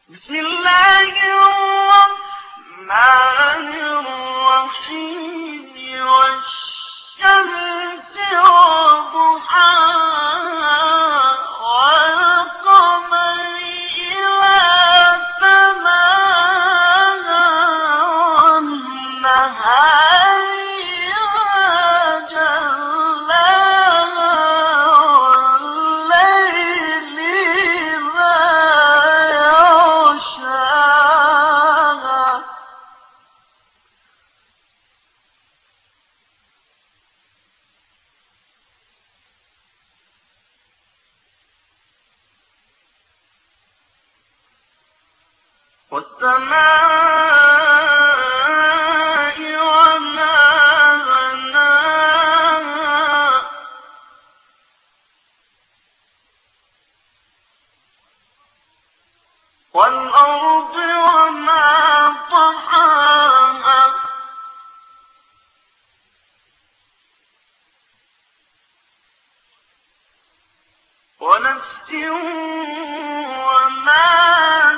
بسم الله الرحمن الرحيم والشمس وضحاها والقمر إذا تلاها والنهار إذا جلاها والليل إذا يغشاها والسماء وما بناها والأرض وما طحاها ونفس وما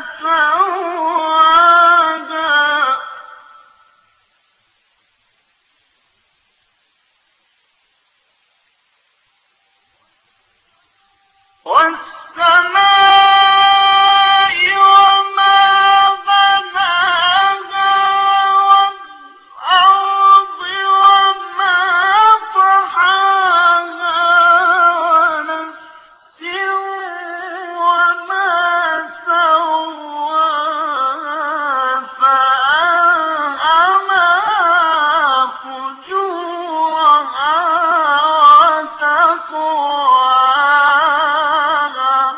سواها والسماء وما بناها والأرض وما طحاها ونفس وما سواها فألهمها فجورها وتقواها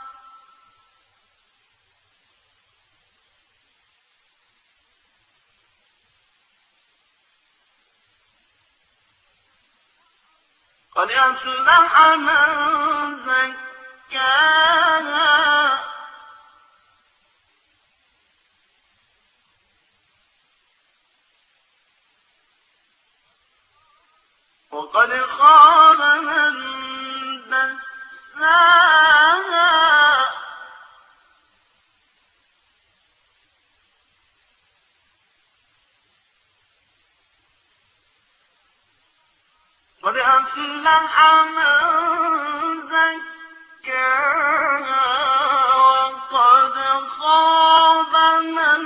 قد أفلح من زكاها وقد خاب من دساها قد أفلح من زكاها وقد خاب من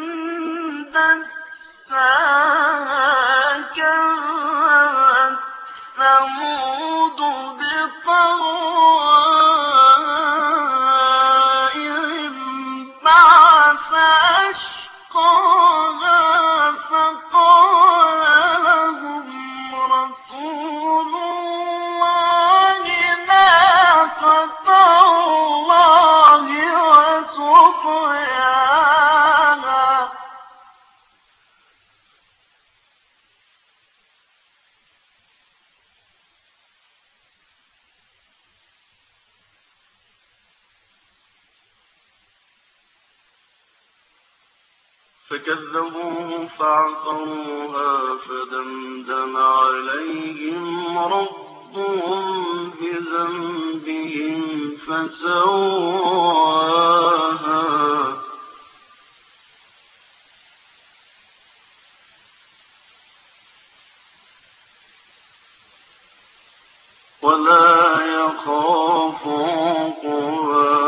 دساها كذبت ثمود بطغواهم بعث أشقاها فقال لهم رسول الله ناقة الله وسقياها فكذبوه فعقروها فدمدم عليهم ربهم بذنبهم فسواها ولا يخاف عقباها